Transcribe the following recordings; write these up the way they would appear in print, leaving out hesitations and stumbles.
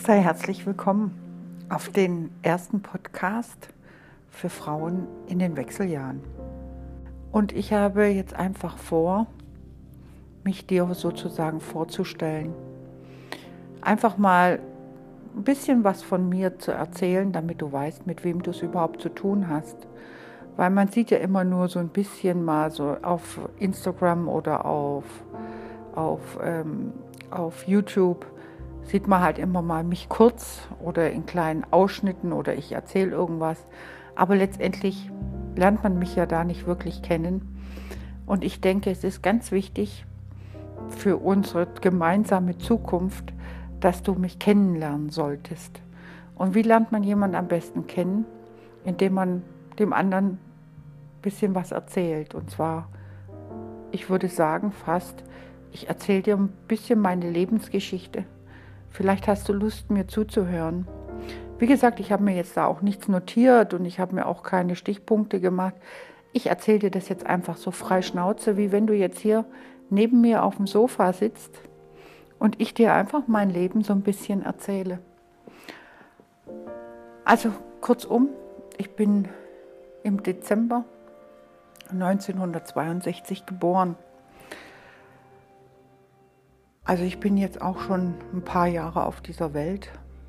Sei herzlich willkommen auf den ersten Podcast für Frauen in den Wechseljahren. Und ich habe jetzt einfach vor, mich dir sozusagen vorzustellen. Einfach mal ein bisschen was von mir zu erzählen, damit du weißt, mit wem du es überhaupt zu tun hast. Weil man sieht ja immer nur so ein bisschen mal so auf Instagram oder auf YouTube, sieht man halt immer mal mich kurz oder in kleinen Ausschnitten oder ich erzähle irgendwas. Aber letztendlich lernt man mich ja da nicht wirklich kennen. Und ich denke, es ist ganz wichtig für unsere gemeinsame Zukunft, dass du mich kennenlernen solltest. Und wie lernt man jemanden am besten kennen? Indem man dem anderen ein bisschen was erzählt. Und zwar, ich würde sagen fast, ich erzähle dir ein bisschen meine Lebensgeschichte. Vielleicht hast du Lust, mir zuzuhören. Wie gesagt, ich habe mir jetzt da auch nichts notiert und ich habe mir auch keine Stichpunkte gemacht. Ich erzähle dir das jetzt einfach so frei Schnauze, wie wenn du jetzt hier neben mir auf dem Sofa sitzt und ich dir einfach mein Leben so ein bisschen erzähle. Also kurzum, ich bin im Dezember 1962 geboren. Also ich bin jetzt auch schon ein paar Jahre auf dieser Welt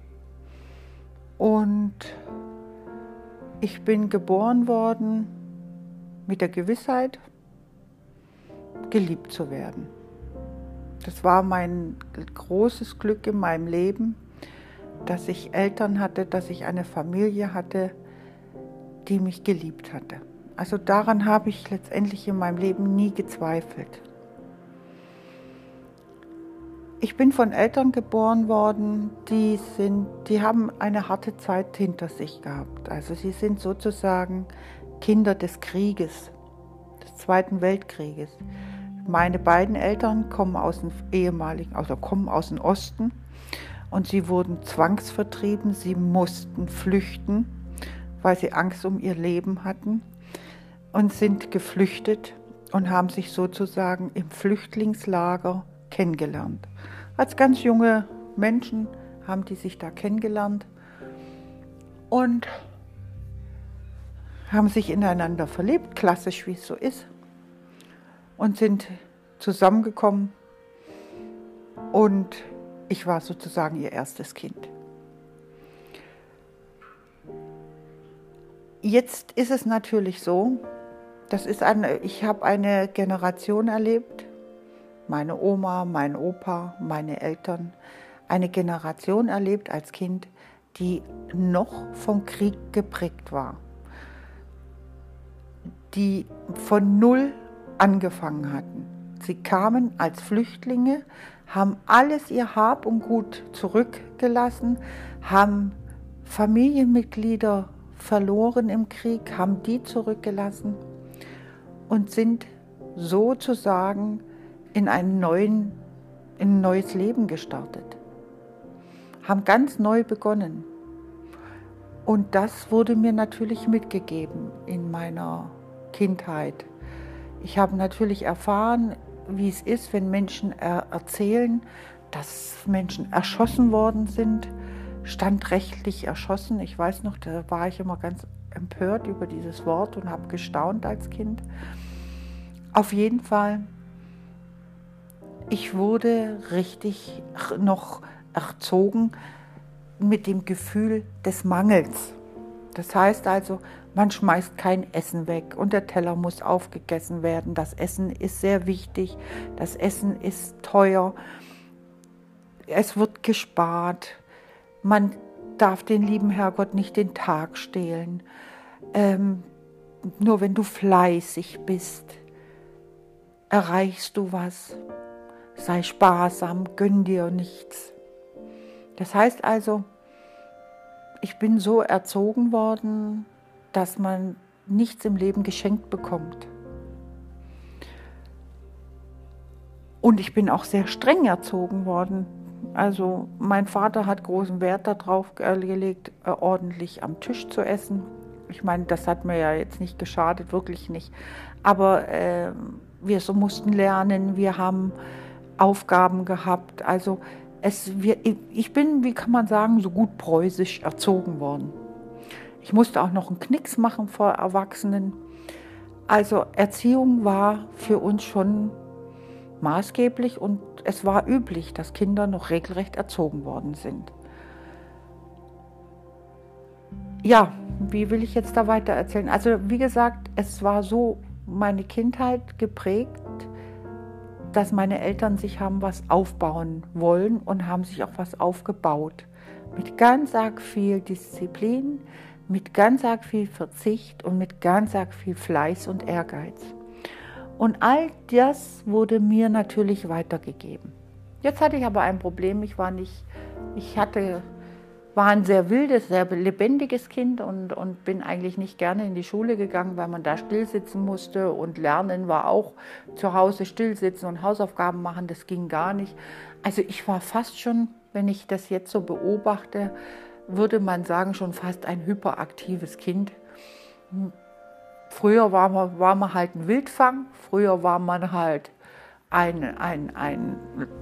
und ich bin geboren worden mit der Gewissheit, geliebt zu werden. Das war mein großes Glück in meinem Leben, dass ich Eltern hatte, dass ich eine Familie hatte, die mich geliebt hatte. Also daran habe ich letztendlich in meinem Leben nie gezweifelt. Ich bin von Eltern geboren worden, die haben eine harte Zeit hinter sich gehabt. Also sie sind sozusagen Kinder des Krieges, des Zweiten Weltkrieges. Meine beiden Eltern kommen aus dem Osten und sie wurden zwangsvertrieben. Sie mussten flüchten, weil sie Angst um ihr Leben hatten und sind geflüchtet und haben sich sozusagen im Flüchtlingslager kennengelernt. Als ganz junge Menschen haben die sich da kennengelernt und haben sich ineinander verliebt, klassisch wie es so ist, und sind zusammengekommen und ich war sozusagen ihr erstes Kind. Jetzt ist es natürlich so, ich habe eine Generation erlebt, meine Oma, mein Opa, meine Eltern, eine Generation erlebt als Kind, die noch vom Krieg geprägt war, die von null angefangen hatten. Sie kamen als Flüchtlinge, haben alles ihr Hab und Gut zurückgelassen, haben Familienmitglieder verloren im Krieg, haben die zurückgelassen und sind sozusagen in ein neues Leben gestartet, haben ganz neu begonnen. Und das wurde mir natürlich mitgegeben in meiner Kindheit. Ich habe natürlich erfahren, wie es ist, wenn Menschen erzählen, dass Menschen erschossen worden sind, standrechtlich erschossen. Ich weiß noch, da war ich immer ganz empört über dieses Wort und habe gestaunt als Kind. Auf jeden Fall, ich wurde richtig noch erzogen mit dem Gefühl des Mangels. Das heißt also, man schmeißt kein Essen weg und der Teller muss aufgegessen werden. Das Essen ist sehr wichtig, das Essen ist teuer, es wird gespart, man darf den lieben Herrgott nicht den Tag stehlen. Nur wenn du fleißig bist, erreichst du was. Sei sparsam, gönn dir nichts. Das heißt also, ich bin so erzogen worden, dass man nichts im Leben geschenkt bekommt. Und ich bin auch sehr streng erzogen worden. Also mein Vater hat großen Wert darauf gelegt, ordentlich am Tisch zu essen. Ich meine, das hat mir ja jetzt nicht geschadet, wirklich nicht. Aber wir mussten lernen, wir haben Aufgaben gehabt. Also Ich bin, wie kann man sagen, so gut preußisch erzogen worden. Ich musste auch noch einen Knicks machen vor Erwachsenen. Also Erziehung war für uns schon maßgeblich und es war üblich, dass Kinder noch regelrecht erzogen worden sind. Ja, wie will ich jetzt da weiter erzählen? Also wie gesagt, es war so meine Kindheit geprägt, dass meine Eltern sich haben was aufbauen wollen und haben sich auch was aufgebaut. Mit ganz arg viel Disziplin, mit ganz arg viel Verzicht und mit ganz arg viel Fleiß und Ehrgeiz. Und all das wurde mir natürlich weitergegeben. Jetzt hatte ich aber ein Problem, war ein sehr wildes, sehr lebendiges Kind und bin eigentlich nicht gerne in die Schule gegangen, weil man da stillsitzen musste und lernen war auch zu Hause stillsitzen und Hausaufgaben machen, das ging gar nicht. Also ich war fast schon, wenn ich das jetzt so beobachte, würde man sagen, schon fast ein hyperaktives Kind. Früher war man halt ein Wildfang, früher war man halt ein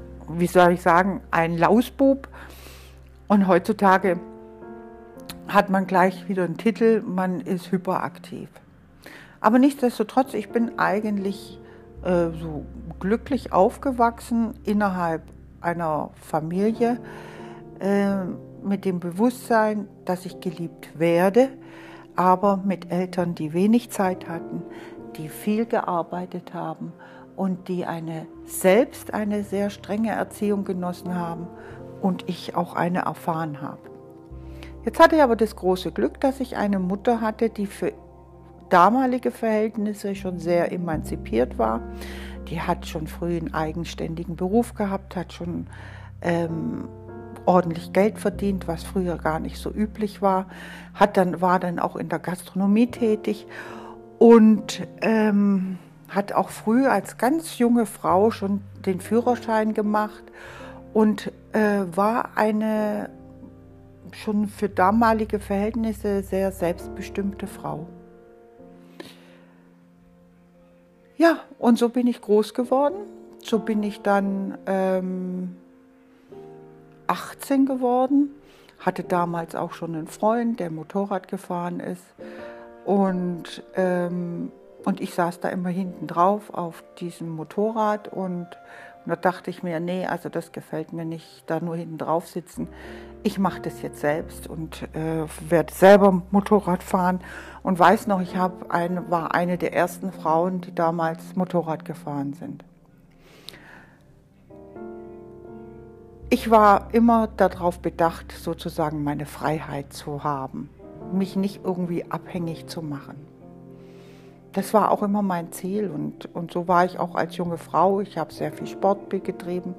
Lausbub. Und heutzutage hat man gleich wieder einen Titel, man ist hyperaktiv. Aber nichtsdestotrotz, ich bin eigentlich so glücklich aufgewachsen innerhalb einer Familie mit dem Bewusstsein, dass ich geliebt werde, aber mit Eltern, die wenig Zeit hatten, die viel gearbeitet haben und die selbst eine sehr strenge Erziehung genossen haben. Und ich auch eine erfahren habe. Jetzt hatte ich aber das große Glück, dass ich eine Mutter hatte, die für damalige Verhältnisse schon sehr emanzipiert war. Die hat schon früh einen eigenständigen Beruf gehabt, hat schon ordentlich Geld verdient, was früher gar nicht so üblich war. War dann auch in der Gastronomie tätig und hat auch früh als ganz junge Frau schon den Führerschein gemacht. Und war eine schon für damalige Verhältnisse sehr selbstbestimmte Frau. Ja, und so bin ich groß geworden. So bin ich dann 18 geworden, hatte damals auch schon einen Freund, der Motorrad gefahren ist. Und ich saß da immer hinten drauf auf diesem Motorrad und da dachte ich mir, nee, also das gefällt mir nicht, da nur hinten drauf sitzen. Ich mache das jetzt selbst und werde selber Motorrad fahren. Und weiß noch, war eine der ersten Frauen, die damals Motorrad gefahren sind. Ich war immer darauf bedacht, sozusagen meine Freiheit zu haben, mich nicht irgendwie abhängig zu machen. Das war auch immer mein Ziel und so war ich auch als junge Frau. Ich habe sehr viel Sport betrieben,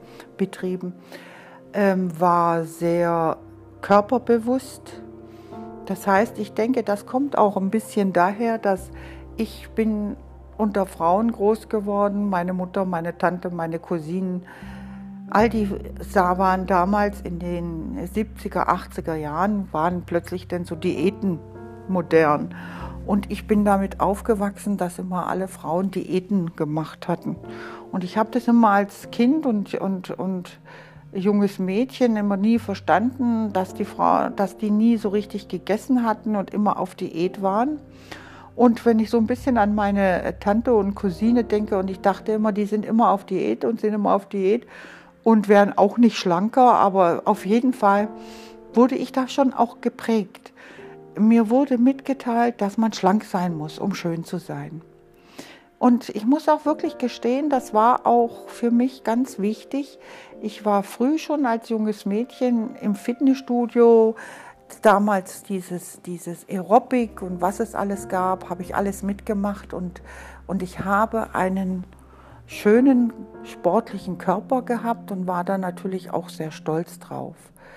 war sehr körperbewusst. Das heißt, ich denke, das kommt auch ein bisschen daher, dass ich bin unter Frauen groß geworden. Meine Mutter, meine Tante, meine Cousinen, all die waren damals in den 70er, 80er Jahren, waren plötzlich dann so Diäten modern. Und ich bin damit aufgewachsen, dass immer alle Frauen Diäten gemacht hatten. Und ich habe das immer als Kind und junges Mädchen immer nie verstanden, dass die nie so richtig gegessen hatten und immer auf Diät waren. Und wenn ich so ein bisschen an meine Tante und Cousine denke und ich dachte immer, die sind immer auf Diät und sind immer auf Diät und wären auch nicht schlanker, aber auf jeden Fall wurde ich da schon auch geprägt. Mir wurde mitgeteilt, dass man schlank sein muss, um schön zu sein. Und ich muss auch wirklich gestehen, das war auch für mich ganz wichtig. Ich war früh schon als junges Mädchen im Fitnessstudio. Damals dieses Aerobic und was es alles gab, habe ich alles mitgemacht. Und ich habe einen schönen sportlichen Körper gehabt und war da natürlich auch sehr stolz drauf.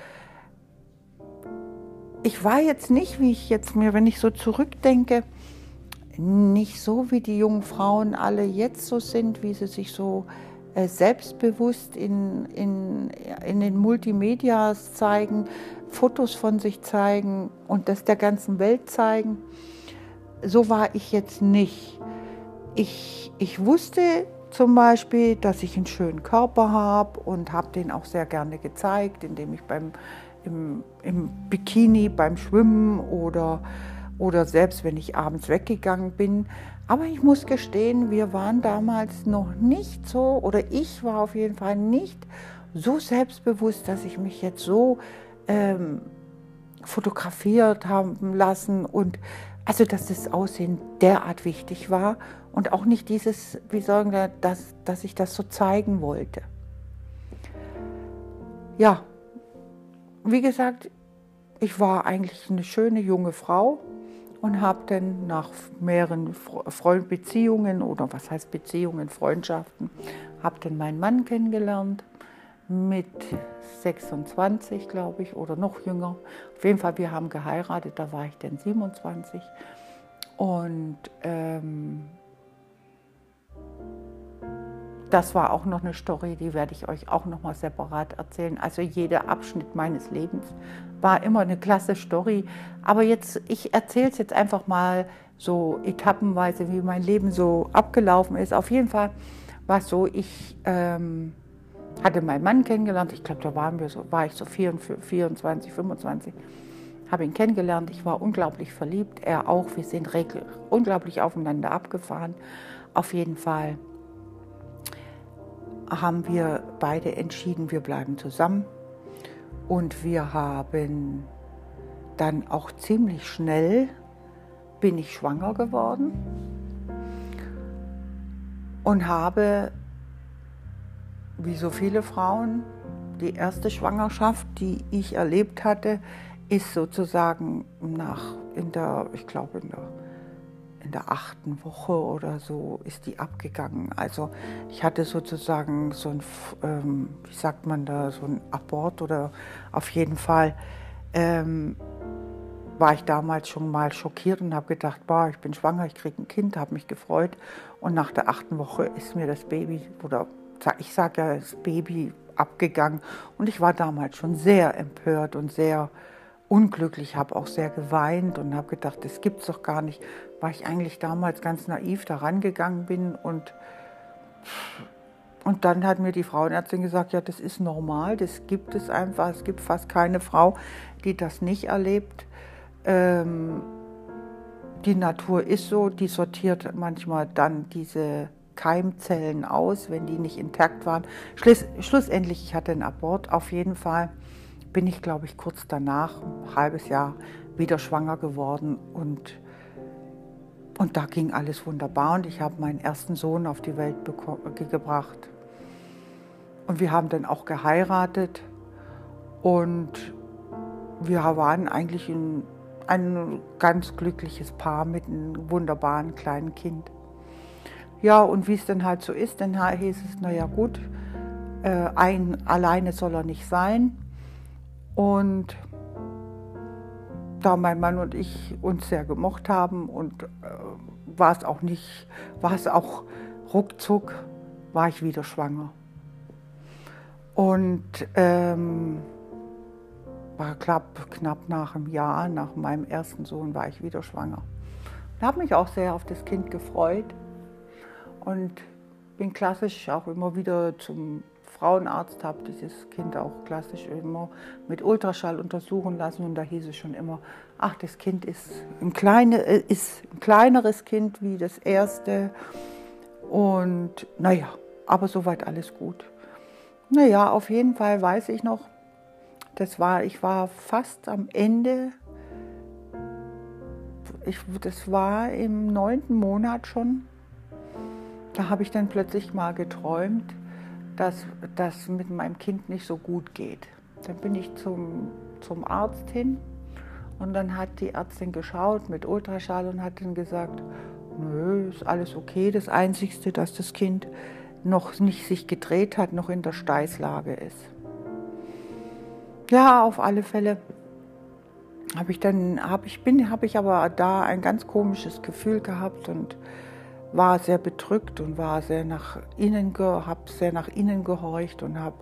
Ich war jetzt nicht, wenn ich so zurückdenke, nicht so, wie die jungen Frauen alle jetzt so sind, wie sie sich so selbstbewusst in den Multimedias zeigen, Fotos von sich zeigen und das der ganzen Welt zeigen. So war ich jetzt nicht. Ich wusste zum Beispiel, dass ich einen schönen Körper habe und habe den auch sehr gerne gezeigt, indem ich im Bikini beim Schwimmen oder selbst wenn ich abends weggegangen bin. Aber ich muss gestehen, wir waren damals noch nicht so, oder ich war auf jeden Fall nicht so selbstbewusst, dass ich mich jetzt so fotografiert haben lassen und also dass das Aussehen derart wichtig war und auch nicht dieses, wie sagen wir, dass ich das so zeigen wollte. Ja, wie gesagt, ich war eigentlich eine schöne junge Frau und habe dann nach mehreren Beziehungen oder was heißt Beziehungen, Freundschaften, habe dann meinen Mann kennengelernt mit 26, glaube ich, oder noch jünger. Auf jeden Fall, wir haben geheiratet, da war ich dann 27. Und das war auch noch eine Story, die werde ich euch auch noch mal separat erzählen. Also jeder Abschnitt meines Lebens war immer eine klasse Story. Aber jetzt, ich erzähle es jetzt einfach mal so etappenweise, wie mein Leben so abgelaufen ist. Auf jeden Fall war es so, ich hatte meinen Mann kennengelernt. Ich glaube, da war ich so 24, 25. Habe ihn kennengelernt. Ich war unglaublich verliebt. Er auch. Wir sind unglaublich aufeinander abgefahren. Auf jeden Fall haben wir beide entschieden, wir bleiben zusammen. Und wir haben dann auch ziemlich schnell, bin ich schwanger geworden und habe, wie so viele Frauen, die erste Schwangerschaft, die ich erlebt hatte, ist sozusagen ich glaube in der 8. Woche oder so ist die abgegangen. Also ich hatte sozusagen so ein, wie sagt man da, so ein Abort oder auf jeden Fall war ich damals schon mal schockiert und habe gedacht, boah, ich bin schwanger, ich kriege ein Kind, habe mich gefreut. Und nach der 8. Woche ist mir das Baby, oder ich sage ja, das Baby abgegangen. Und ich war damals schon sehr empört und sehr unglücklich, habe auch sehr geweint und habe gedacht, das gibt's doch gar nicht, weil ich eigentlich damals ganz naiv da rangegangen bin. Und dann hat mir die Frauenärztin gesagt, ja, das ist normal, das gibt es einfach. Es gibt fast keine Frau, die das nicht erlebt. Die Natur ist so, die sortiert manchmal dann diese Keimzellen aus, wenn die nicht intakt waren. Schlussendlich, ich hatte einen Abort, auf jeden Fall bin ich, glaube ich, kurz danach, ein halbes Jahr, wieder schwanger geworden und da ging alles wunderbar und ich habe meinen ersten Sohn auf die Welt gebracht. Und wir haben dann auch geheiratet und wir waren eigentlich ein ganz glückliches Paar mit einem wunderbaren kleinen Kind. Ja, und wie es dann halt so ist, dann hieß es, naja gut, alleine soll er nicht sein. Und da mein Mann und ich uns sehr gemocht haben und war es auch ruckzuck, war ich wieder schwanger. Und war knapp nach einem Jahr, nach meinem ersten Sohn, war ich wieder schwanger. Ich habe mich auch sehr auf das Kind gefreut und bin klassisch auch immer wieder zum Frauenarzt, habe dieses Kind auch klassisch immer mit Ultraschall untersuchen lassen und da hieß es schon immer, ach, das Kind ist ein kleineres Kind wie das erste und naja, aber soweit alles gut. Naja, auf jeden Fall weiß ich noch, ich war fast am Ende, das war im 9. Monat schon, da habe ich dann plötzlich mal geträumt, dass das mit meinem Kind nicht so gut geht. Dann bin ich zum Arzt hin und dann hat die Ärztin geschaut mit Ultraschall und hat dann gesagt, nö, ist alles okay. Das Einzige, dass das Kind noch nicht sich gedreht hat, noch in der Steißlage ist. Ja, auf alle Fälle habe ich aber da ein ganz komisches Gefühl gehabt und war sehr bedrückt und habe sehr nach innen gehorcht und habe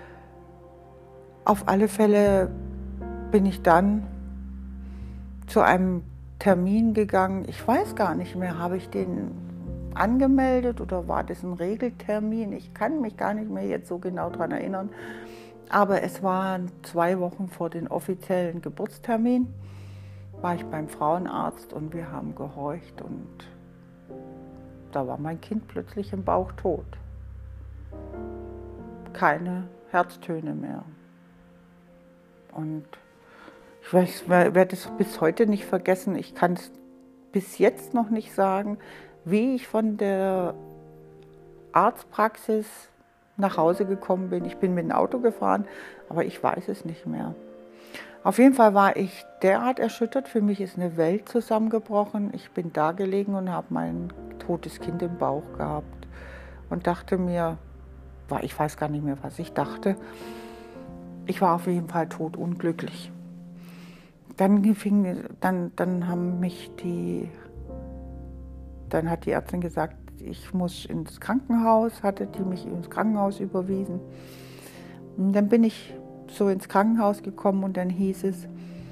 auf alle Fälle bin ich dann zu einem Termin gegangen. Ich weiß gar nicht mehr, habe ich den angemeldet oder war das ein Regeltermin? Ich kann mich gar nicht mehr jetzt so genau daran erinnern. Aber es waren 2 Wochen vor dem offiziellen Geburtstermin, war ich beim Frauenarzt und wir haben gehorcht und da war mein Kind plötzlich im Bauch tot. Keine Herztöne mehr. Und ich werde es bis heute nicht vergessen. Ich kann es bis jetzt noch nicht sagen, wie ich von der Arztpraxis nach Hause gekommen bin. Ich bin mit dem Auto gefahren, aber ich weiß es nicht mehr. Auf jeden Fall war ich derart erschüttert. Für mich ist eine Welt zusammengebrochen. Ich bin da gelegen und habe mein totes Kind im Bauch gehabt und dachte mir, ich weiß gar nicht mehr, was ich dachte. Ich war auf jeden Fall totunglücklich. Dann hat die Ärztin gesagt, ich muss ins Krankenhaus, hatte die mich ins Krankenhaus überwiesen. Und dann bin ich so ins Krankenhaus gekommen und dann hieß es,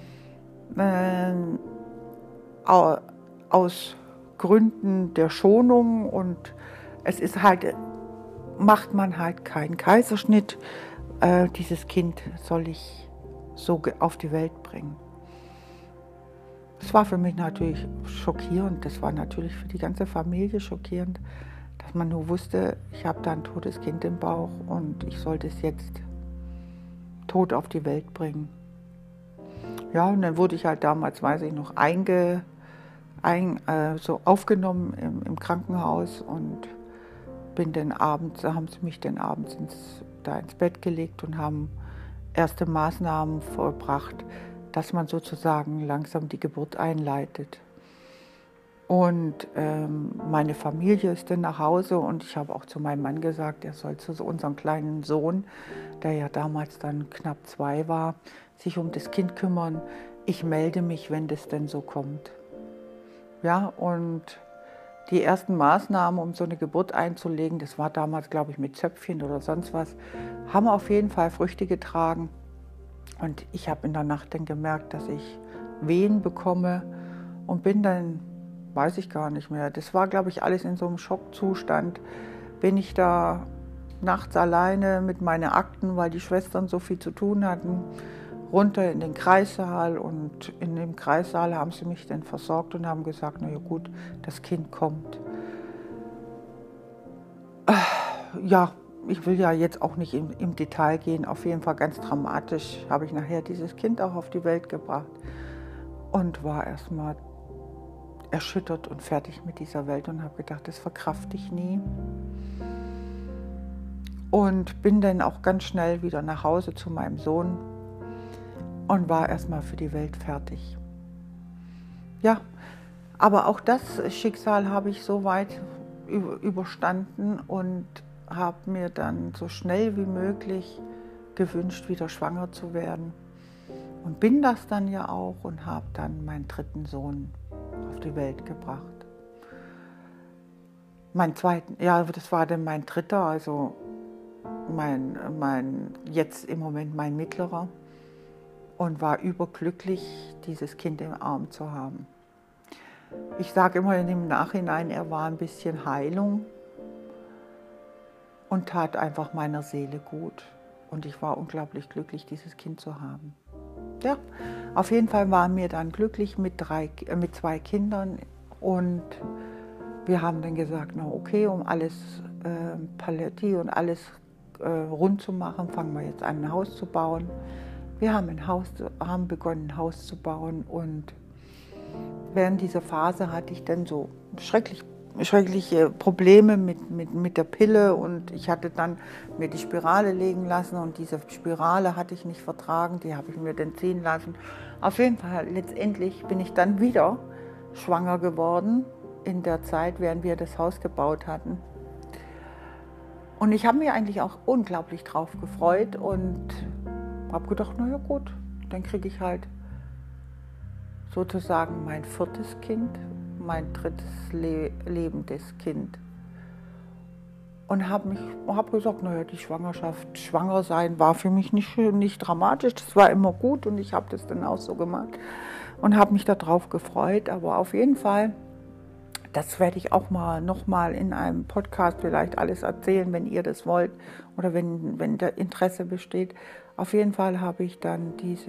aus Gründen der Schonung und es ist halt, macht man halt keinen Kaiserschnitt, dieses Kind soll ich so auf die Welt bringen. Das war für mich natürlich schockierend, das war natürlich für die ganze Familie schockierend, dass man nur wusste, ich habe da ein totes Kind im Bauch und ich sollte es jetzt tot auf die Welt bringen. Ja, und dann wurde ich halt damals, weiß ich noch, so aufgenommen im Krankenhaus und bin dann abends, haben sie mich dann abends ins Bett gelegt und haben erste Maßnahmen vollbracht, dass man sozusagen langsam die Geburt einleitet. Und meine Familie ist dann nach Hause und ich habe auch zu meinem Mann gesagt, er soll zu unserem kleinen Sohn, der ja damals dann knapp 2 war, sich um das Kind kümmern. Ich melde mich, wenn das denn so kommt. Ja, und die ersten Maßnahmen, um so eine Geburt einzulegen, das war damals, glaube ich, mit Zöpfchen oder sonst was, haben auf jeden Fall Früchte getragen. Und ich habe in der Nacht dann gemerkt, dass ich Wehen bekomme und bin dann, weiß ich gar nicht mehr, das war, glaube ich, alles in so einem Schockzustand, bin ich da nachts alleine mit meinen Akten, weil die Schwestern so viel zu tun hatten, runter in den Kreissaal und in dem Kreissaal haben sie mich dann versorgt und haben gesagt, na ja gut, das Kind kommt. Ja, ich will ja jetzt auch nicht im Detail gehen, auf jeden Fall ganz dramatisch habe ich nachher dieses Kind auch auf die Welt gebracht und war erstmal erschüttert und fertig mit dieser Welt und habe gedacht, das verkrafte ich nie. Und bin dann auch ganz schnell wieder nach Hause zu meinem Sohn und war erstmal für die Welt fertig. Ja, aber auch das Schicksal habe ich so weit überstanden und habe mir dann so schnell wie möglich gewünscht, wieder schwanger zu werden. Und bin das dann ja auch und habe dann meinen 3. Sohn auf die Welt gebracht. Mein zweiten, ja, das war dann mein 3., also jetzt im Moment mein mittlerer. Und war überglücklich, dieses Kind im Arm zu haben. Ich sage immer im Nachhinein, er war ein bisschen Heilung und tat einfach meiner Seele gut. Und ich war unglaublich glücklich, dieses Kind zu haben. Ja, auf jeden Fall waren wir dann glücklich mit 2 Kindern und wir haben dann gesagt, na okay, um alles Paletti und alles rund zu machen, fangen wir jetzt an, ein Haus zu bauen. Wir haben begonnen, ein Haus zu bauen und während dieser Phase hatte ich dann so schreckliche Probleme mit der Pille und ich hatte dann mir die Spirale legen lassen und diese Spirale hatte ich nicht vertragen, die habe ich mir dann ziehen lassen. Auf jeden Fall, letztendlich bin ich dann wieder schwanger geworden in der Zeit, während wir das Haus gebaut hatten. Und ich habe mich eigentlich auch unglaublich drauf gefreut und habe gedacht, naja gut, dann kriege ich halt sozusagen mein 4. Kind, mein 3. lebendes Kind. Und habe gesagt, naja, die Schwangerschaft, schwanger sein war für mich nicht dramatisch, das war immer gut und ich habe das dann auch so gemacht und habe mich darauf gefreut. Aber auf jeden Fall Das werde ich auch nochmal in einem Podcast vielleicht alles erzählen, wenn ihr das wollt oder wenn der Interesse besteht. Auf jeden Fall habe ich dann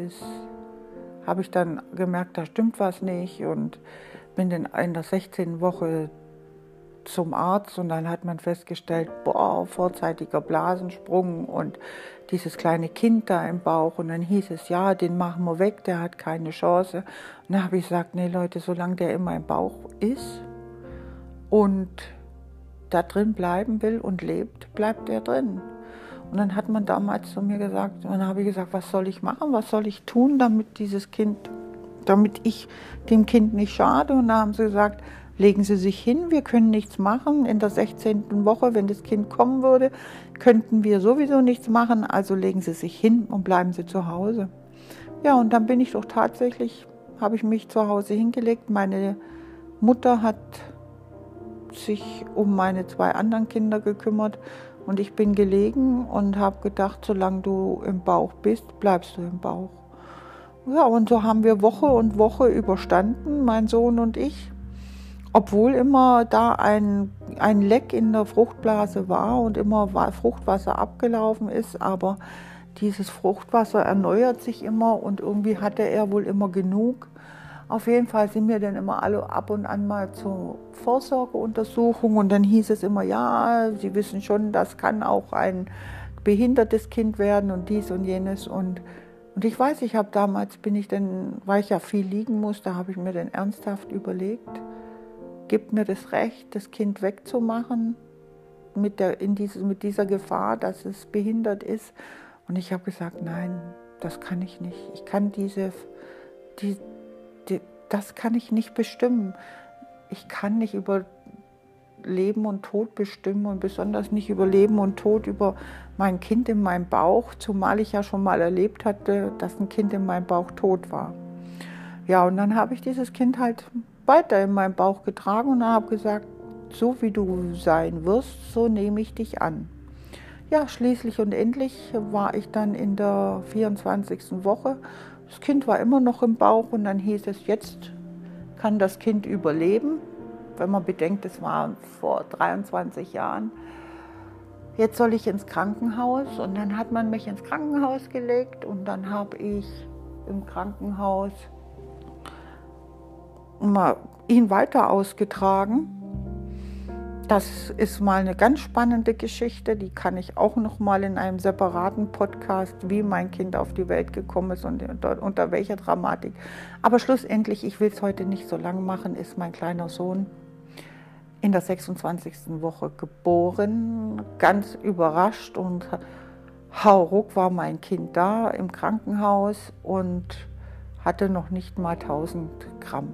gemerkt, da stimmt was nicht und bin dann in der 16. Woche zum Arzt und dann hat man festgestellt, vorzeitiger Blasensprung und dieses kleine Kind da im Bauch und dann hieß es, ja, den machen wir weg, der hat keine Chance. Und dann habe ich gesagt, nee Leute, solange der in meinem Bauch ist und da drin bleiben will und lebt, bleibt er drin. Und dann hat man damals zu mir gesagt, und dann habe ich gesagt, was soll ich machen, was soll ich tun, damit ich dem Kind nicht schade. Und da haben sie gesagt, legen Sie sich hin, wir können nichts machen. In der 16. Woche, wenn das Kind kommen würde, könnten wir sowieso nichts machen, also legen Sie sich hin und bleiben Sie zu Hause. Ja, und dann bin ich doch tatsächlich, habe ich mich zu Hause hingelegt. Meine Mutter hat sich um meine 2 anderen Kinder gekümmert und ich bin gelegen und habe gedacht, solange du im Bauch bist, bleibst du im Bauch. Ja, und so haben wir Woche und Woche überstanden, mein Sohn und ich. Obwohl immer da ein Leck in der Fruchtblase war und immer Fruchtwasser abgelaufen ist, aber dieses Fruchtwasser erneuert sich immer und irgendwie hatte er wohl immer genug. Auf jeden Fall sind wir dann immer alle ab und an mal zur Vorsorgeuntersuchung und dann hieß es immer, ja, Sie wissen schon, das kann auch ein behindertes Kind werden und dies und jenes und ich weiß, weil ich ja viel liegen musste, habe ich mir dann ernsthaft überlegt, gibt mir das Recht, das Kind wegzumachen mit dieser Gefahr, dass es behindert ist. Und ich habe gesagt, nein, das kann ich nicht. Das kann ich nicht bestimmen. Ich kann nicht über Leben und Tod bestimmen und besonders nicht über Leben und Tod über mein Kind in meinem Bauch, zumal ich ja schon mal erlebt hatte, dass ein Kind in meinem Bauch tot war. Ja, und dann habe ich dieses Kind halt weiter in meinem Bauch getragen und habe gesagt, so wie du sein wirst, so nehme ich dich an. Ja, schließlich und endlich war ich dann in der 24. Woche. Das Kind war immer noch im Bauch und dann hieß es, jetzt kann das Kind überleben. Wenn man bedenkt, es war vor 23 Jahren. Jetzt soll ich ins Krankenhaus und dann hat man mich ins Krankenhaus gelegt und dann habe ich im Krankenhaus ihn weiter ausgetragen. Das ist mal eine ganz spannende Geschichte, die kann ich auch noch mal in einem separaten Podcast, wie mein Kind auf die Welt gekommen ist und unter welcher Dramatik. Aber schlussendlich, ich will es heute nicht so lang machen, ist mein kleiner Sohn in der 26. Woche geboren, ganz überrascht und hauruck war mein Kind da im Krankenhaus und hatte noch nicht mal 1000 Gramm.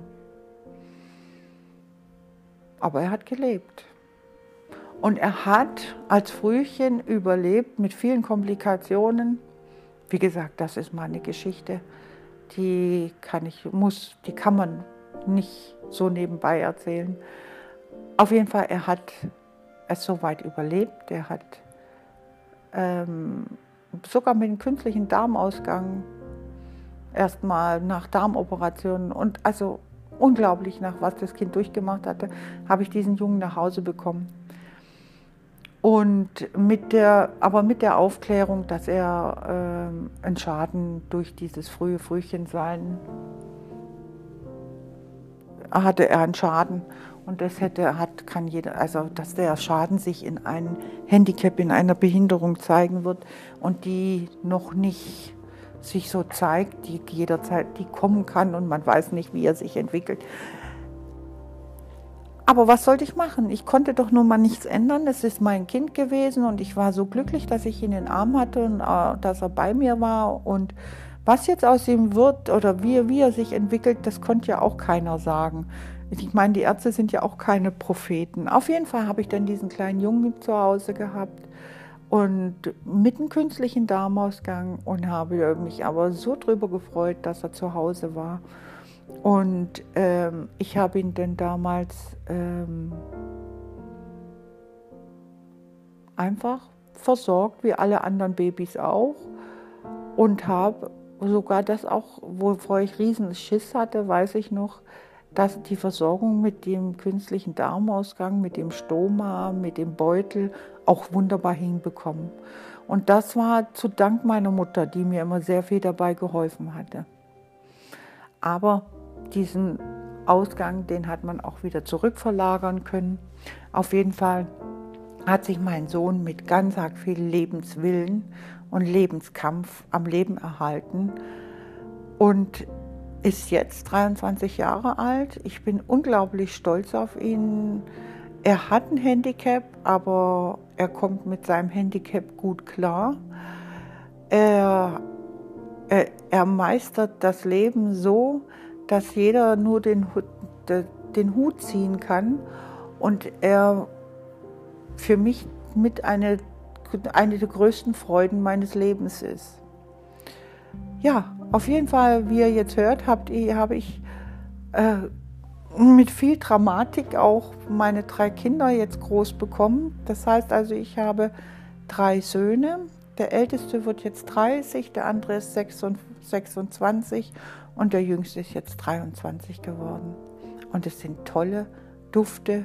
Aber er hat gelebt. Und er hat als Frühchen überlebt mit vielen Komplikationen. Wie gesagt, das ist meine Geschichte. Die kann man nicht so nebenbei erzählen. Auf jeden Fall, er hat es soweit überlebt. Er hat sogar mit dem künstlichen Darmausgang erstmal nach Darmoperationen und also unglaublich, nach was das Kind durchgemacht hatte, habe ich diesen Jungen nach Hause bekommen. Und mit der Aufklärung, dass er einen Schaden durch dieses frühe Frühchensein hatte er einen Schaden und dass der Schaden sich in einem Handicap, in einer Behinderung zeigen wird und die noch nicht sich so zeigt, die jederzeit kommen kann und man weiß nicht, wie er sich entwickelt. Aber was sollte ich machen? Ich konnte doch nun mal nichts ändern. Es ist mein Kind gewesen und ich war so glücklich, dass ich ihn in den Arm hatte und dass er bei mir war. Und was jetzt aus ihm wird oder wie er sich entwickelt, das konnte ja auch keiner sagen. Ich meine, die Ärzte sind ja auch keine Propheten. Auf jeden Fall habe ich dann diesen kleinen Jungen zu Hause gehabt und mit einem künstlichen Darmausgang und habe mich aber so drüber gefreut, dass er zu Hause war. Und ich habe ihn dann damals einfach versorgt, wie alle anderen Babys auch. Und habe sogar das auch, wovor ich riesen Schiss hatte, weiß ich noch, dass die Versorgung mit dem künstlichen Darmausgang, mit dem Stoma, mit dem Beutel auch wunderbar hinbekommen. Und das war zu Dank meiner Mutter, die mir immer sehr viel dabei geholfen hatte. Aber diesen Ausgang, den hat man auch wieder zurückverlagern können. Auf jeden Fall hat sich mein Sohn mit ganz arg viel Lebenswillen und Lebenskampf am Leben erhalten und ist jetzt 23 Jahre alt. Ich bin unglaublich stolz auf ihn. Er hat ein Handicap, aber er kommt mit seinem Handicap gut klar. Er meistert das Leben so, dass jeder nur den Hut ziehen kann und er für mich mit eine der größten Freuden meines Lebens ist. Ja, auf jeden Fall, wie ihr jetzt hört, habe ich mit viel Dramatik auch meine 3 Kinder jetzt groß bekommen. Das heißt also, ich habe 3 Söhne. Der älteste wird jetzt 30, der andere ist 26 und der jüngste ist jetzt 23 geworden. Und es sind tolle, dufte,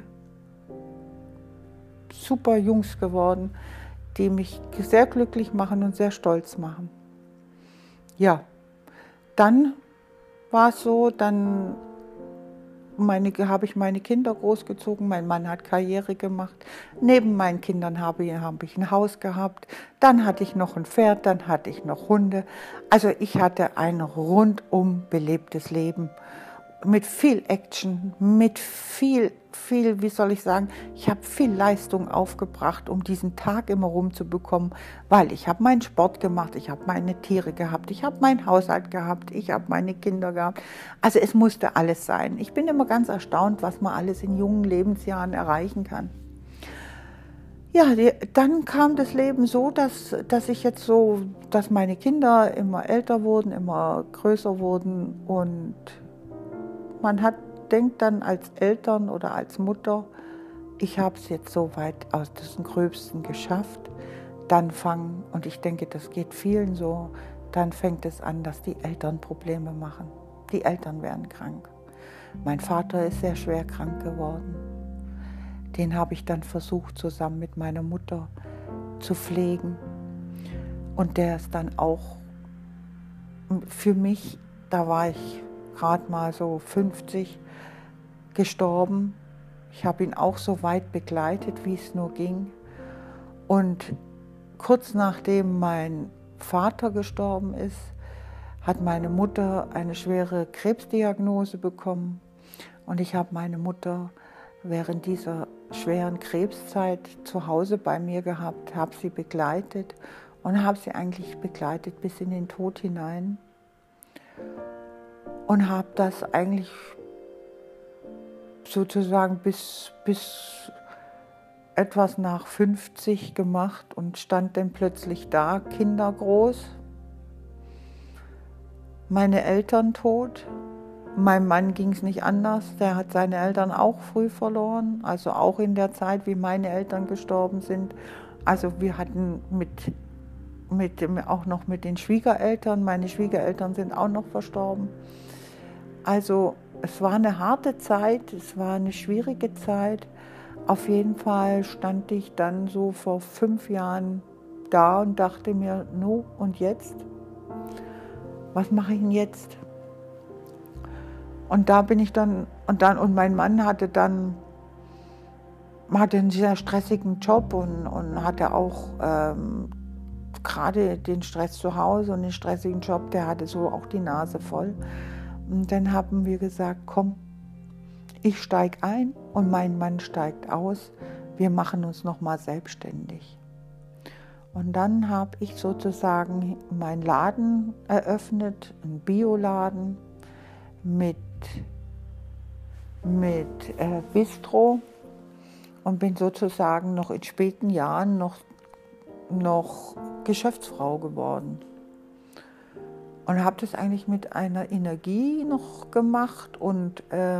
super Jungs geworden, die mich sehr glücklich machen und sehr stolz machen. Ja, dann war es so, dann habe ich meine Kinder großgezogen, mein Mann hat Karriere gemacht, neben meinen Kindern habe ich ein Haus gehabt, dann hatte ich noch ein Pferd, dann hatte ich noch Hunde. Also ich hatte ein rundum belebtes Leben mit viel Action, mit viel, wie soll ich sagen, ich habe viel Leistung aufgebracht, um diesen Tag immer rumzubekommen, weil ich habe meinen Sport gemacht, ich habe meine Tiere gehabt, ich habe meinen Haushalt gehabt, ich habe meine Kinder gehabt. Also es musste alles sein. Ich bin immer ganz erstaunt, was man alles in jungen Lebensjahren erreichen kann. Ja, dann kam das Leben so, dass meine Kinder immer älter wurden, immer größer wurden und denkt dann als Eltern oder als Mutter, ich habe es jetzt so weit aus dem Gröbsten geschafft, und ich denke, das geht vielen so, dann fängt es an, dass die Eltern Probleme machen. Die Eltern werden krank. Mein Vater ist sehr schwer krank geworden. Den habe ich dann versucht, zusammen mit meiner Mutter zu pflegen. Und der ist dann auch für mich, da war ich gerade mal so 50, gestorben. Ich habe ihn auch so weit begleitet, wie es nur ging. Und kurz nachdem mein Vater gestorben ist, hat meine Mutter eine schwere Krebsdiagnose bekommen. Und ich habe meine Mutter während dieser schweren Krebszeit zu Hause bei mir gehabt, habe sie begleitet und habe sie eigentlich begleitet bis in den Tod hinein. Und habe das eigentlich sozusagen bis etwas nach 50 gemacht und stand dann plötzlich da, kindergroß, meine Eltern tot. Meinem Mann ging es nicht anders, der hat seine Eltern auch früh verloren, also auch in der Zeit, wie meine Eltern gestorben sind. Also wir hatten auch noch mit den Schwiegereltern, meine Schwiegereltern sind auch noch verstorben. Also es war eine harte Zeit, es war eine schwierige Zeit. Auf jeden Fall stand ich dann so vor 5 Jahren da und dachte mir, no, und jetzt? Was mache ich denn jetzt? Und da bin ich und mein Mann hatte einen sehr stressigen Job und hatte auch gerade den Stress zu Hause und den stressigen Job, der hatte so auch die Nase voll. Und dann haben wir gesagt, komm, ich steige ein und mein Mann steigt aus, wir machen uns nochmal selbstständig. Und dann habe ich sozusagen meinen Laden eröffnet, einen Bioladen mit Bistro und bin sozusagen noch in späten Jahren noch Geschäftsfrau geworden. Und habe das eigentlich mit einer Energie noch gemacht und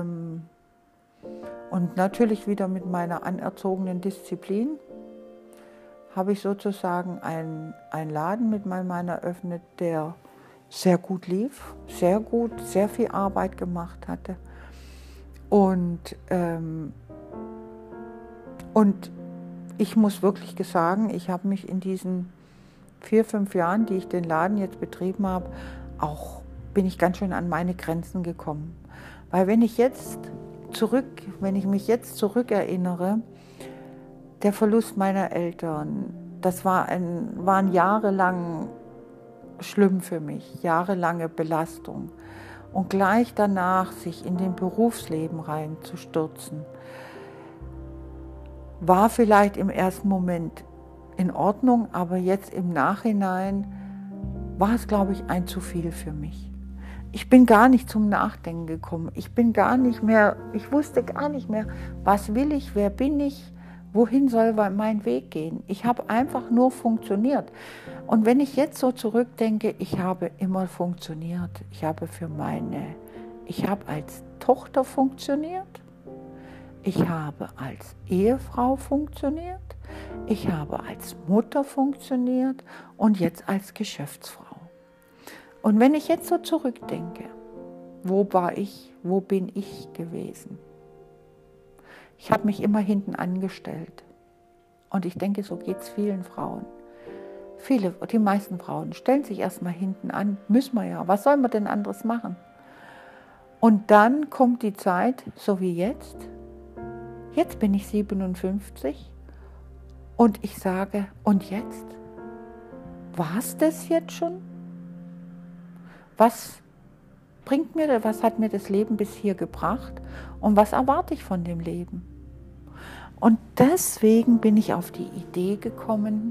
natürlich wieder mit meiner anerzogenen Disziplin habe ich sozusagen einen Laden mit meinem Mann eröffnet, der sehr gut lief, sehr gut, sehr viel Arbeit gemacht hatte. Und ich muss wirklich sagen, ich habe mich in diesen 4, 5 Jahren, die ich den Laden jetzt betrieben habe, bin ich ganz schön an meine Grenzen gekommen. Weil wenn ich mich jetzt zurückerinnere, der Verlust meiner Eltern, das waren jahrelang schlimm für mich, jahrelange Belastung. Und gleich danach sich in den Berufsleben reinzustürzen, war vielleicht im ersten Moment in Ordnung, aber jetzt im Nachhinein war es, glaube ich, ein zu viel für mich. Ich bin gar nicht zum Nachdenken gekommen. Ich wusste gar nicht mehr, was will ich, wer bin ich, wohin soll mein Weg gehen. Ich habe einfach nur funktioniert. Und wenn ich jetzt so zurückdenke, ich habe immer funktioniert. Ich habe als Tochter funktioniert. Ich habe als Ehefrau funktioniert, ich habe als Mutter funktioniert und jetzt als Geschäftsfrau. Und wenn ich jetzt so zurückdenke, wo bin ich gewesen? Ich habe mich immer hinten angestellt. Und ich denke, so geht es vielen Frauen. Die meisten Frauen stellen sich erstmal hinten an, müssen wir ja, was sollen wir denn anderes machen? Und dann kommt die Zeit, so wie jetzt. Jetzt bin ich 57 und ich sage, und jetzt? War es das jetzt schon? Was hat mir das Leben bis hier gebracht und was erwarte ich von dem Leben? Und deswegen bin ich auf die Idee gekommen,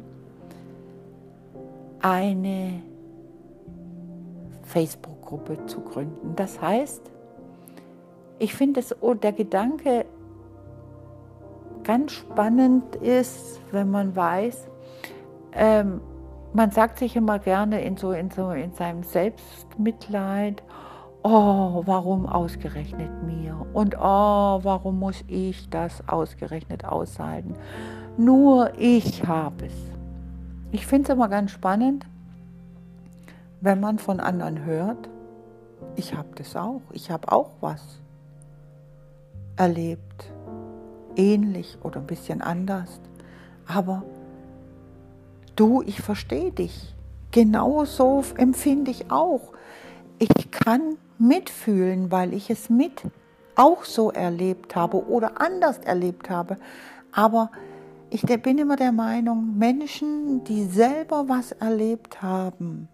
eine Facebook-Gruppe zu gründen. Das heißt, ich finde der Gedanke ganz spannend ist, wenn man weiß, man sagt sich immer gerne in seinem Selbstmitleid, oh, warum ausgerechnet mir? Und oh, warum muss ich das ausgerechnet aushalten? Nur ich habe es. Ich finde es immer ganz spannend, wenn man von anderen hört, ich habe das auch, ich habe auch was erlebt. Ähnlich oder ein bisschen anders, aber ich verstehe dich. Genauso empfinde ich auch. Ich kann mitfühlen, weil ich es auch so erlebt habe oder anders erlebt habe. Aber ich bin immer der Meinung, Menschen, die selber was erlebt haben,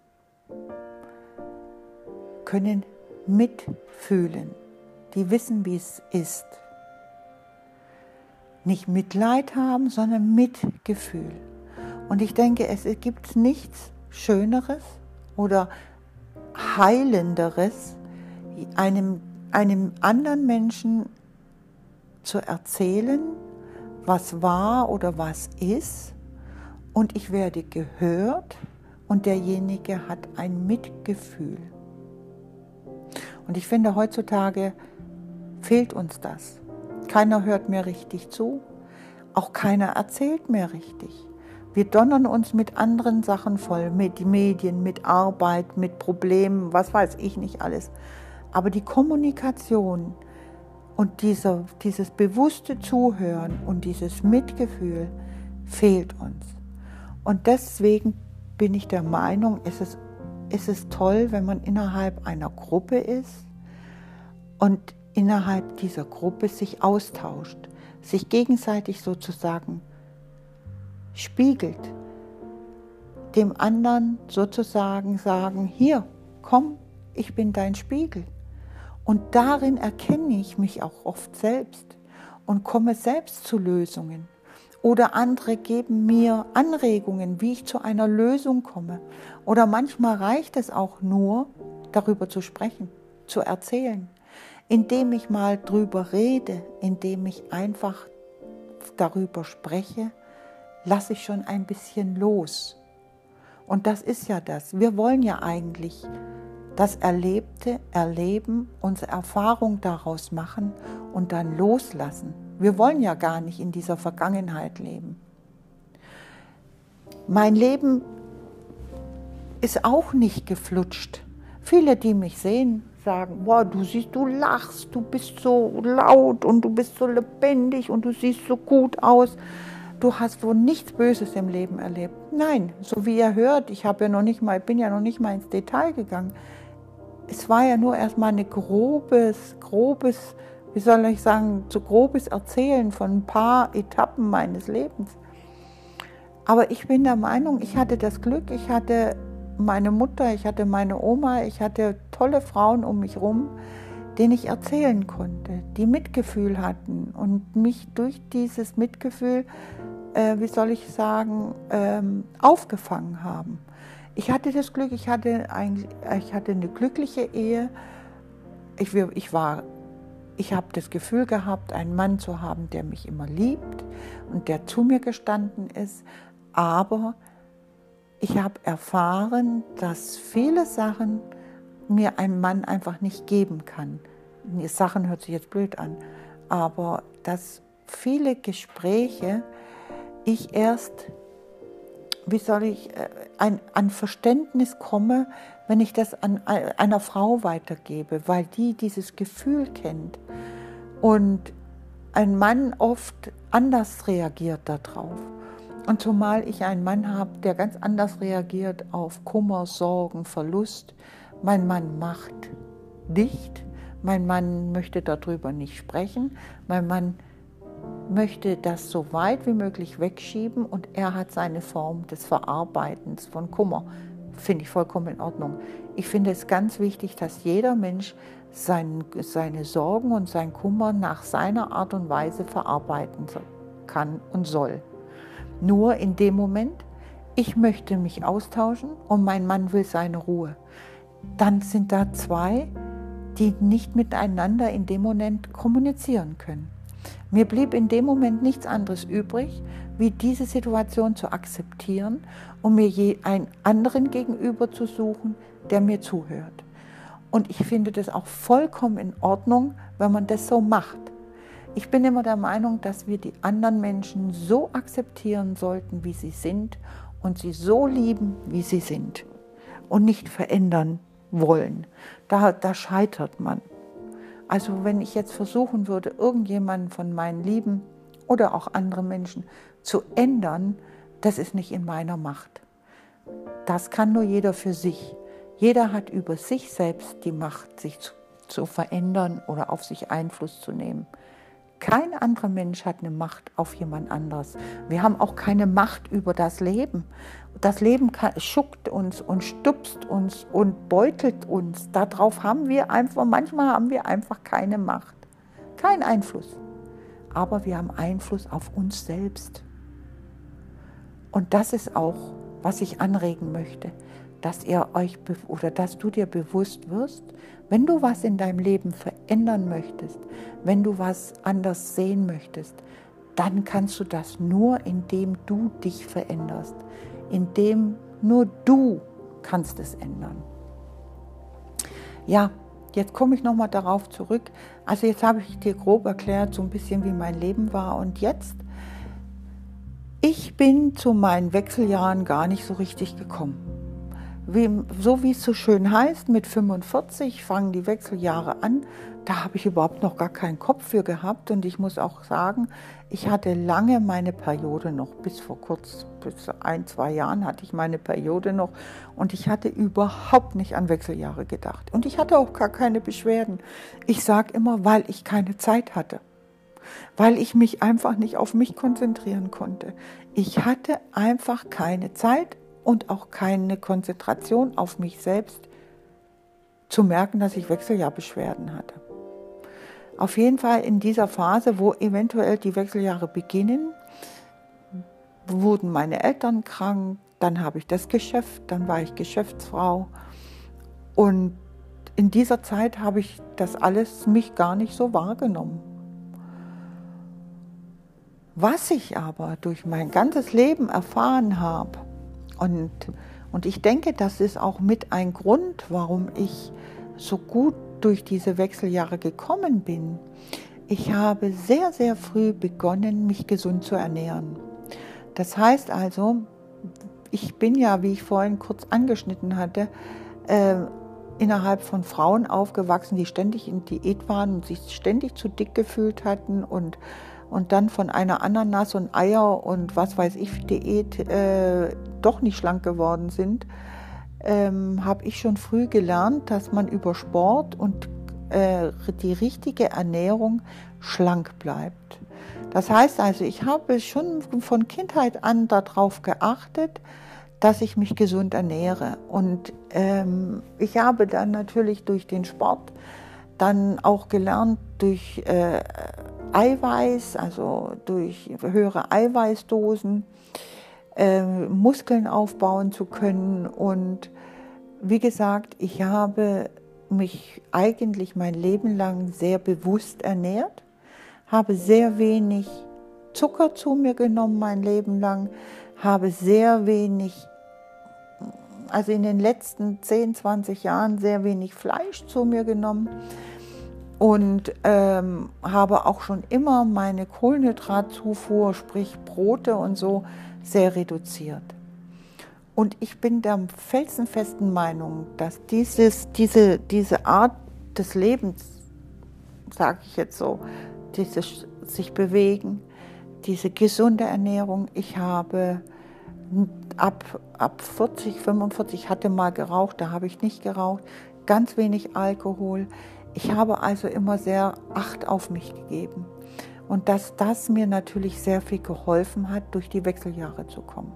können mitfühlen. Die wissen, wie es ist. Nicht Mitleid haben, sondern Mitgefühl. Und ich denke, es gibt nichts Schöneres oder Heilenderes, einem anderen Menschen zu erzählen, was war oder was ist, und ich werde gehört und derjenige hat ein Mitgefühl. Und ich finde, heutzutage fehlt uns das. Keiner hört mehr richtig zu, auch keiner erzählt mehr richtig. Wir donnern uns mit anderen Sachen voll, mit Medien, mit Arbeit, mit Problemen, was weiß ich nicht alles. Aber die Kommunikation und dieses bewusste Zuhören und dieses Mitgefühl fehlt uns. Und deswegen bin ich der Meinung, es ist toll, wenn man innerhalb einer Gruppe ist und innerhalb dieser Gruppe sich austauscht, sich gegenseitig sozusagen spiegelt, dem anderen sozusagen sagen, hier, komm, ich bin dein Spiegel. Und darin erkenne ich mich auch oft selbst und komme selbst zu Lösungen. Oder andere geben mir Anregungen, wie ich zu einer Lösung komme. Oder manchmal reicht es auch nur, darüber zu sprechen, zu erzählen. Indem ich mal drüber rede, indem ich einfach darüber spreche, lasse ich schon ein bisschen los. Und das ist ja das. Wir wollen ja eigentlich das Erlebte erleben, unsere Erfahrung daraus machen und dann loslassen. Wir wollen ja gar nicht in dieser Vergangenheit leben. Mein Leben ist auch nicht geflutscht. Viele, die mich sehen, sagen, boah, du siehst, du lachst, du bist so laut und du bist so lebendig und du siehst so gut aus. Du hast wohl nichts Böses im Leben erlebt. Nein, so wie ihr hört, ich bin ja noch nicht mal ins Detail gegangen. Es war ja nur erstmal ein grobes, wie soll ich sagen, so grobes Erzählen von ein paar Etappen meines Lebens. Aber ich bin der Meinung, ich hatte das Glück, ich hatte meine Mutter, ich hatte meine Oma, ich hatte tolle Frauen um mich herum, denen ich erzählen konnte, die Mitgefühl hatten und mich durch dieses Mitgefühl, wie soll ich sagen, aufgefangen haben. Ich hatte das Glück, ich hatte eine glückliche Ehe. Ich habe das Gefühl gehabt, einen Mann zu haben, der mich immer liebt und der zu mir gestanden ist. Aber ich habe erfahren, dass viele Sachen mir ein Mann einfach nicht geben kann. Sachen hört sich jetzt blöd an, aber dass viele Gespräche ich erst, an Verständnis komme, wenn ich das an einer Frau weitergebe, weil die dieses Gefühl kennt und ein Mann oft anders reagiert darauf. Und zumal ich einen Mann habe, der ganz anders reagiert auf Kummer, Sorgen, Verlust. Mein Mann macht dicht, mein Mann möchte darüber nicht sprechen, mein Mann möchte das so weit wie möglich wegschieben und er hat seine Form des Verarbeitens von Kummer. Finde ich vollkommen in Ordnung. Ich finde es ganz wichtig, dass jeder Mensch seine Sorgen und sein Kummer nach seiner Art und Weise verarbeiten kann und soll. Nur in dem Moment, ich möchte mich austauschen und mein Mann will seine Ruhe. Dann sind da zwei, die nicht miteinander in dem Moment kommunizieren können. Mir blieb in dem Moment nichts anderes übrig, wie diese Situation zu akzeptieren und mir einen anderen gegenüber zu suchen, der mir zuhört. Und ich finde das auch vollkommen in Ordnung, wenn man das so macht. Ich bin immer der Meinung, dass wir die anderen Menschen so akzeptieren sollten, wie sie sind und sie so lieben, wie sie sind und nicht verändern wollen. Da scheitert man. Also wenn ich jetzt versuchen würde, irgendjemanden von meinen Lieben oder auch andere Menschen zu ändern, das ist nicht in meiner Macht. Das kann nur jeder für sich. Jeder hat über sich selbst die Macht, sich zu verändern oder auf sich Einfluss zu nehmen. Kein anderer Mensch hat eine Macht auf jemand anderes. Wir haben auch keine Macht über das Leben. Das Leben schuckt uns und stupst uns und beutelt uns. Manchmal haben wir einfach keine Macht, keinen Einfluss. Aber wir haben Einfluss auf uns selbst. Und das ist auch, was ich anregen möchte, dass du dir bewusst wirst, wenn du was in deinem Leben verändern möchtest, wenn du was anders sehen möchtest, dann kannst du das nur, indem du dich veränderst, indem nur du kannst es ändern. Ja, jetzt komme ich nochmal darauf zurück. Also jetzt habe ich dir grob erklärt, so ein bisschen wie mein Leben war und jetzt. Ich bin zu meinen Wechseljahren gar nicht so richtig gekommen. So wie es so schön heißt, mit 45 fangen die Wechseljahre an. Da habe ich überhaupt noch gar keinen Kopf für gehabt. Und ich muss auch sagen, ich hatte lange meine Periode noch. Bis 1-2 Jahren hatte ich meine Periode noch. Und ich hatte überhaupt nicht an Wechseljahre gedacht. Und ich hatte auch gar keine Beschwerden. Ich sage immer, weil ich keine Zeit hatte. Weil ich mich einfach nicht auf mich konzentrieren konnte. Ich hatte einfach keine Zeit und auch keine Konzentration auf mich selbst, zu merken, dass ich Wechseljahrbeschwerden hatte. Auf jeden Fall in dieser Phase, wo eventuell die Wechseljahre beginnen, wurden meine Eltern krank, dann habe ich das Geschäft, dann war ich Geschäftsfrau und in dieser Zeit habe ich das alles mich gar nicht so wahrgenommen. Was ich aber durch mein ganzes Leben erfahren habe, und ich denke, das ist auch mit ein Grund, warum ich so gut durch diese Wechseljahre gekommen bin. Ich habe sehr, sehr früh begonnen, mich gesund zu ernähren. Das heißt also, ich bin ja, wie ich vorhin kurz angeschnitten hatte, innerhalb von Frauen aufgewachsen, die ständig in Diät waren und sich ständig zu dick gefühlt hatten und dann von einer Ananas und Eier und was weiß ich Diät doch nicht schlank geworden sind, habe ich schon früh gelernt, dass man über Sport und die richtige Ernährung schlank bleibt. Das heißt also, ich habe schon von Kindheit an darauf geachtet, dass ich mich gesund ernähre. Und ich habe dann natürlich durch den Sport dann auch gelernt, durch Eiweiß, also durch höhere Eiweißdosen, Muskeln aufbauen zu können. Und wie gesagt, ich habe mich eigentlich mein Leben lang sehr bewusst ernährt, habe sehr wenig Zucker zu mir genommen mein Leben lang, habe sehr wenig, also in den letzten 10, 20 Jahren sehr wenig Fleisch zu mir genommen und habe auch schon immer meine Kohlenhydratzufuhr, sprich Brote und so, sehr reduziert. Und ich bin der felsenfesten Meinung, dass diese Art des Lebens, sage ich jetzt so, dieses sich bewegen, diese gesunde Ernährung, ich habe ab 40, 45, hatte mal geraucht, da habe ich nicht geraucht, ganz wenig Alkohol. Ich habe also immer sehr Acht auf mich gegeben. Und dass das mir natürlich sehr viel geholfen hat, durch die Wechseljahre zu kommen.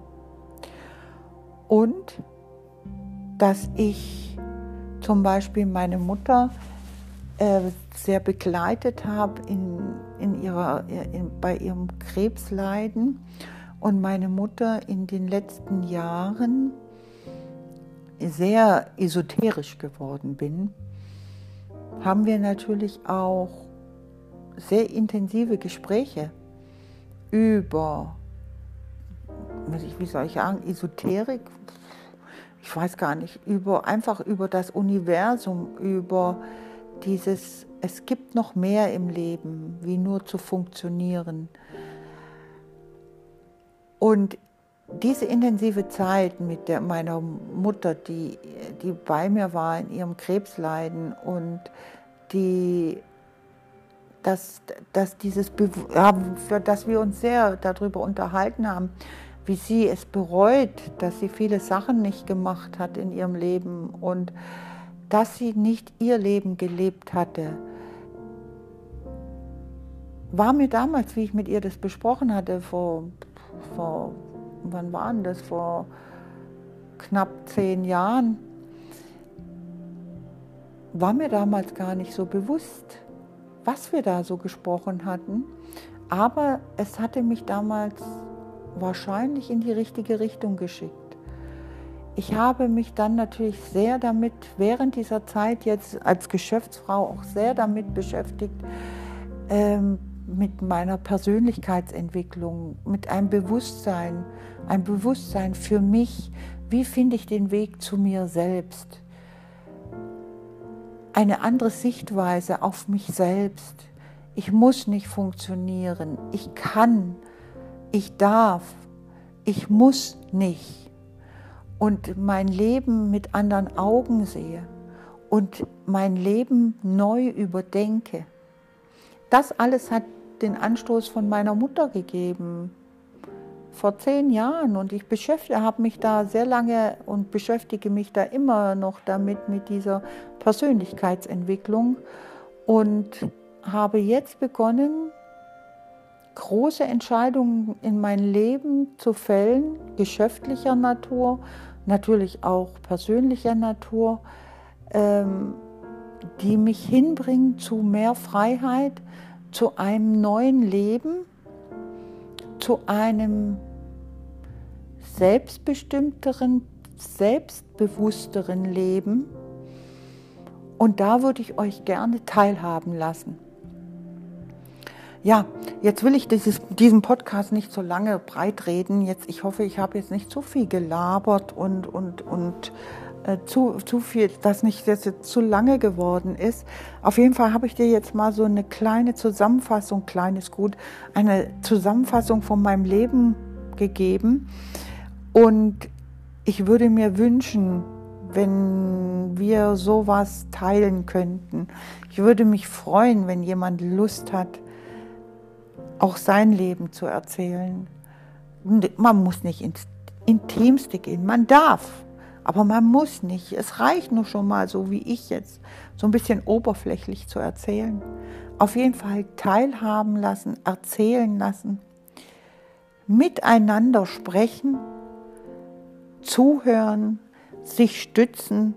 Und dass ich zum Beispiel meine Mutter sehr begleitet habe bei ihrem Krebsleiden und meine Mutter in den letzten Jahren sehr esoterisch geworden bin, haben wir natürlich auch sehr intensive Gespräche über, wie soll ich sagen, Esoterik, ich weiß gar nicht, einfach über das Universum, über dieses, es gibt noch mehr im Leben, wie nur zu funktionieren. Und diese intensive Zeit mit meiner Mutter, die bei mir war in ihrem Krebsleiden und dass wir uns sehr darüber unterhalten haben, wie sie es bereut, dass sie viele Sachen nicht gemacht hat in ihrem Leben und dass sie nicht ihr Leben gelebt hatte, war mir damals, wie ich mit ihr das besprochen hatte, wann war denn das, vor knapp 10 Jahren, war mir damals gar nicht so bewusst, was wir da so gesprochen hatten. Aber es hatte mich damals wahrscheinlich in die richtige Richtung geschickt. Ich habe mich dann natürlich sehr damit, während dieser Zeit jetzt als Geschäftsfrau auch sehr damit beschäftigt, mit meiner Persönlichkeitsentwicklung, mit einem Bewusstsein für mich, wie finde ich den Weg zu mir selbst. Eine andere Sichtweise auf mich selbst. Ich muss nicht funktionieren, ich kann, ich darf, ich muss nicht. Und mein Leben mit anderen Augen sehe und mein Leben neu überdenke. Das alles hat den Anstoß von meiner Mutter gegeben, vor 10 Jahren. Und ich habe mich da sehr lange und beschäftige mich da immer noch damit, mit dieser Persönlichkeitsentwicklung. Und habe jetzt begonnen, große Entscheidungen in mein Leben zu fällen, geschäftlicher Natur, natürlich auch persönlicher Natur, die mich hinbringen zu mehr Freiheit, zu einem neuen Leben, zu einem selbstbestimmteren, selbstbewussteren Leben. Und da würde ich euch gerne teilhaben lassen. Ja, jetzt will ich diesen Podcast nicht so lange breitreden. Ich hoffe, ich habe jetzt nicht zu viel gelabert und zu viel, dass nicht das jetzt zu lange geworden ist. Auf jeden Fall habe ich dir jetzt mal so eine kleine Zusammenfassung, eine Zusammenfassung von meinem Leben gegeben. Und ich würde mir wünschen, wenn wir sowas teilen könnten. Ich würde mich freuen, wenn jemand Lust hat, auch sein Leben zu erzählen. Man muss nicht ins Intimste gehen, man darf, aber man muss nicht. Es reicht nur schon mal, so wie ich jetzt, so ein bisschen oberflächlich zu erzählen. Auf jeden Fall teilhaben lassen, erzählen lassen, miteinander sprechen, zuhören, sich stützen,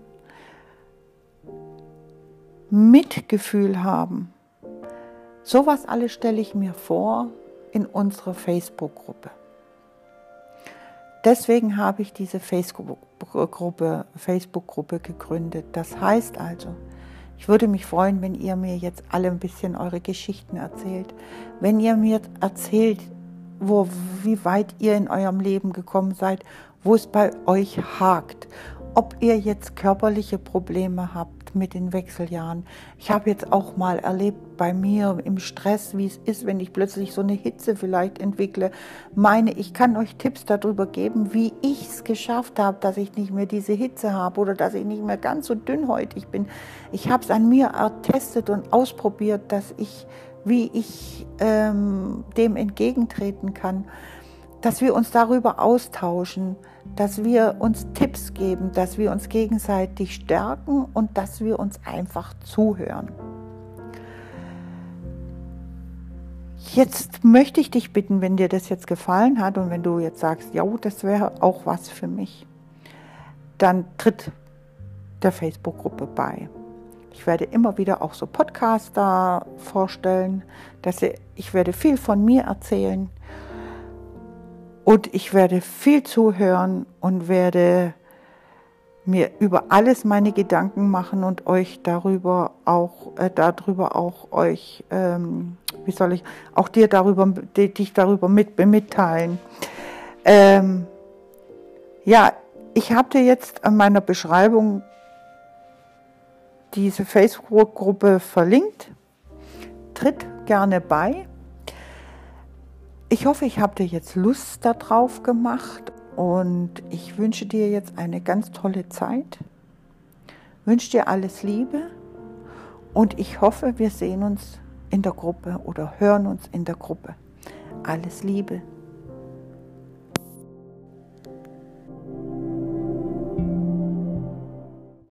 Mitgefühl haben. Sowas alles stelle ich mir vor in unserer Facebook-Gruppe. Deswegen habe ich diese Facebook-Gruppe gegründet. Das heißt also, ich würde mich freuen, wenn ihr mir jetzt alle ein bisschen eure Geschichten erzählt. Wenn ihr mir erzählt, wie weit ihr in eurem Leben gekommen seid, wo es bei euch hakt. Ob ihr jetzt körperliche Probleme habt mit den Wechseljahren. Ich habe jetzt auch mal erlebt bei mir im Stress, wie es ist, wenn ich plötzlich so eine Hitze vielleicht entwickle. Ich kann euch Tipps darüber geben, wie ich es geschafft habe, dass ich nicht mehr diese Hitze habe oder dass ich nicht mehr ganz so dünnhäutig bin. Ich habe es an mir ertestet und ausprobiert, wie ich dem entgegentreten kann, dass wir uns darüber austauschen, dass wir uns Tipps geben, dass wir uns gegenseitig stärken und dass wir uns einfach zuhören. Jetzt möchte ich dich bitten, wenn dir das jetzt gefallen hat und wenn du jetzt sagst, ja, das wäre auch was für mich, dann tritt der Facebook-Gruppe bei. Ich werde immer wieder auch so Podcasts da vorstellen, ich werde viel von mir erzählen und ich werde viel zuhören und werde mir über alles meine Gedanken machen und euch dich darüber mitteilen. Ich habe dir jetzt an meiner Beschreibung diese Facebook-Gruppe verlinkt. Tritt gerne bei. Ich hoffe, ich habe dir jetzt Lust darauf gemacht und ich wünsche dir jetzt eine ganz tolle Zeit. Wünsche dir alles Liebe und ich hoffe, wir sehen uns in der Gruppe oder hören uns in der Gruppe. Alles Liebe.